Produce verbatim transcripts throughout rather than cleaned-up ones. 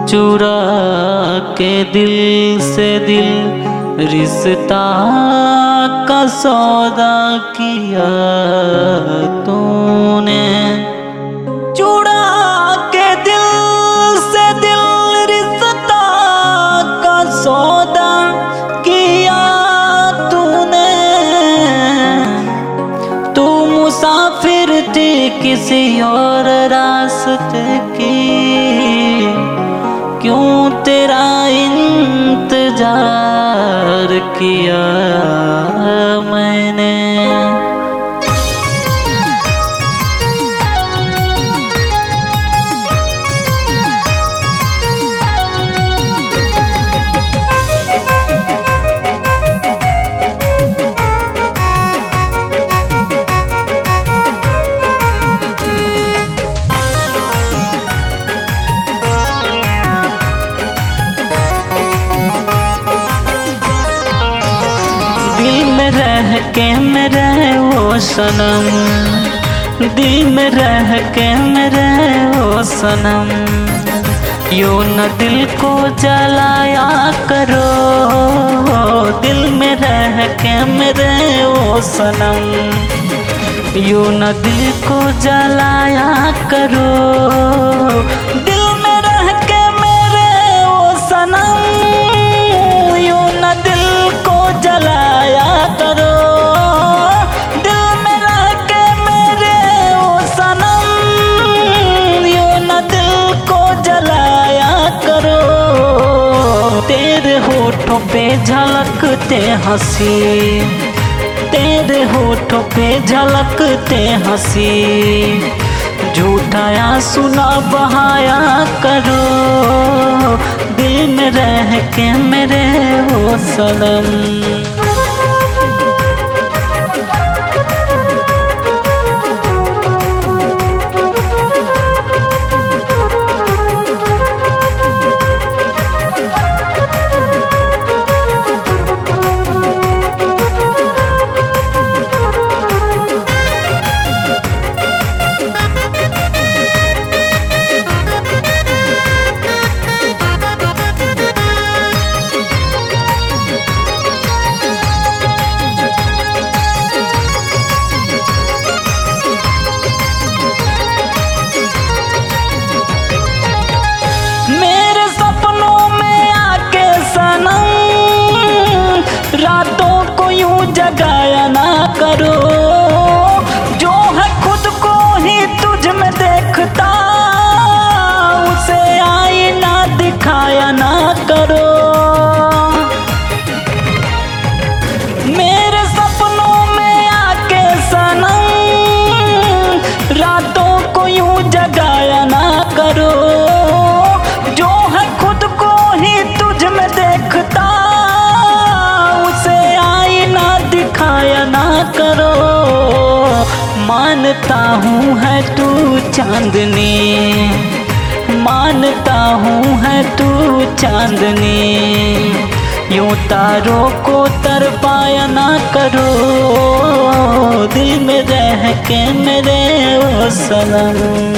चुरा के दिल से दिल रिश्ता का सौदा किया तूने। चुरा के दिल से दिल रिश्ता का सौदा किया तूने। तू मुसाफिर थी किसी और रास्ते की, क्यों तेरा इंतजार किया मैंने। दिल में रह के मेरे वो सनम, दिल में रह के मेरे वो सनम, यूं न दिल को जलाया करो। दिल में रह के मेरे वो सनम, यूं न दिल को जलाया करो। दिल में रह के मेरे वो सनम, यूं न दिल को जलाया करो। दिल में रह के मेरे वो सनम, यूं न दिल को जलाया करो। तेरे होठों पे झलकते हंसी, तेरे होठों पे झलकते हंसी, झूठा आंसू ना बहाया करो। दिल में रह के मेरे वो सनम। रातों को यूं जगाया ना करो, जो है खुद को ही तुझ में देखता, उसे आईना दिखाया ना करो। मेरे सपनों में आके सनम, रातों को यूं जगाया ना करो, जो है खुद को ही तुझ में देखता, दिखाया ना करो। मानता हूँ है तू चांदनी, मानता हूँ है तू चांदनी, यूं तारों को तरपाया ना करो। दिल में रह के मेरे वो सनम।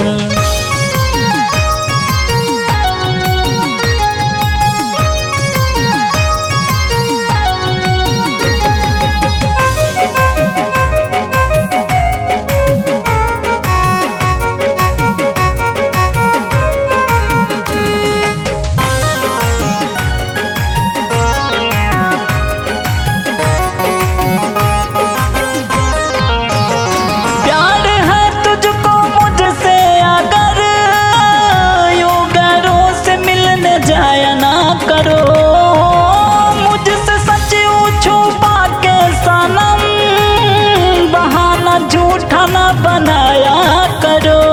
मुझसे सच छुपा के सनम, बहाना झूठा ना बनाया करो।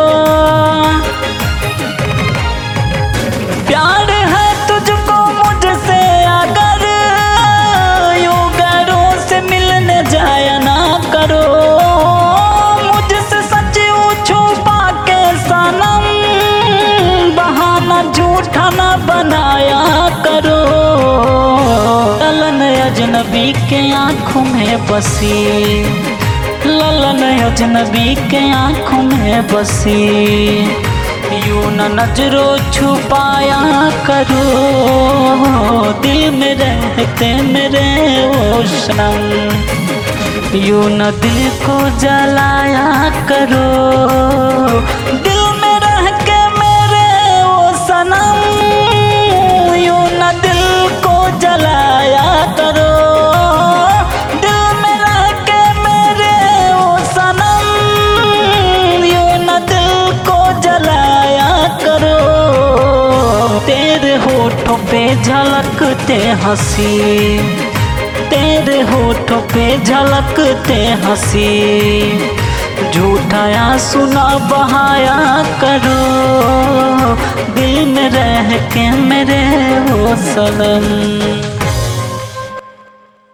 प्यार है तुझको मुझसे अगर, यूं गैरों से मिलने जाया ना करो। मुझसे सच छुपा के सनम, बहाना झूठा ना बनाया करो। ललन अजनबी के आँखों में बसी, ललन अजनबी के आँखों में बसी, यूं न नजरों छुपाया करो, दिल में रहते मेरे ओ सनम। यूं न दिल को जलाया करो, दिल में रह के मेरे ओ सनम। यूं न दिल को जलाया करो, दिल में रह के मेरे ओ सनम। यूं न दिल को जलाया करो, तेरे होठों पे झलकते हंसी, तेरे होठों पे झलकते हंसी। झूठा आंसू ना बहाया करो, दिल में रह के मेरे ओ सनम।